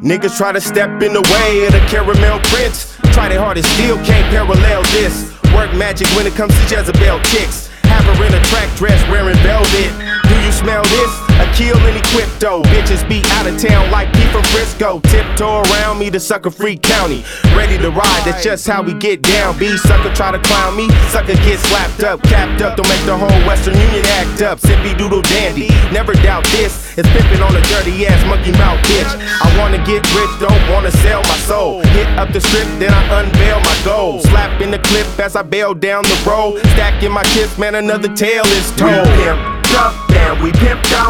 Niggas try to step in the way of the caramel prince. Try their hardest, still can't parallel this. Work magic when it comes to Jezebel chicks. Have her in a track dress wearing velvet. Do you smell this? A kill any crypto. Bitches be out of town like P from Frisco. Tiptoe around me to Sucker-Free County. Ready to ride, that's just how we get down. B sucker try to clown me, sucker get slapped up, capped up. Don't make the whole Western Union act up. Sippy doodle dandy, never doubt this. It's pimpin' on a dirty ass monkey mouth bitch. I wanna get rich, don't wanna sell my soul. Hit up the strip, then I unveil my goal. Slap in the clip as I bail down the road. Stacking my chips, man, another tale is told. We pimped up and we pimped out.